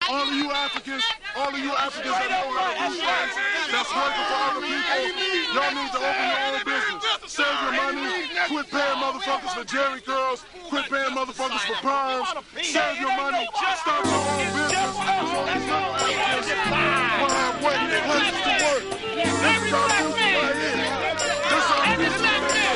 all of you Africans that know how to do things, that's working for other people, y'all need to open your own business. Save your money, quit paying motherfuckers for Jerry curls, quit paying motherfuckers for perms, save your money, start your own business. We'll have places to work. This is our business right here. This is our business right here.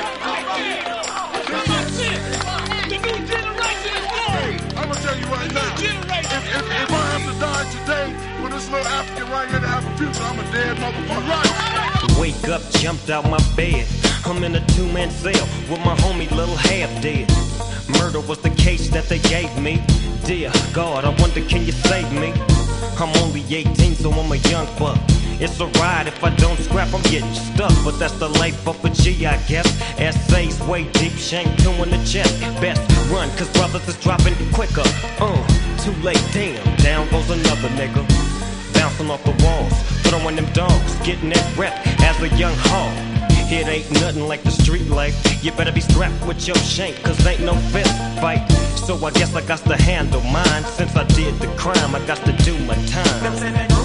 The new generation is born. I'm gonna tell you right now, if I have to die today for this little African right here to have a future, I'm a dead motherfucker. Right. Wake up, jumped out my bed. I'm in a two-man cell with my homie Lil Half Dead. Murder was the case that they gave me. Dear God, I wonder can you save me? I'm only 18, so I'm a young buck. It's a ride if I don't scrap, I'm getting stuck. But that's the life of a G, I guess. Essays way deep, shank two in the chest. Best run, cause brothers is dropping quicker. Too late, damn, down goes another nigga. Bouncing off the walls, throwing them dogs, getting that rep as a young hog. It ain't nothing like the street life. You better be strapped with your shank, cause ain't no fist fight. So I guess I got to handle mine. Since I did the crime, I got to do my time.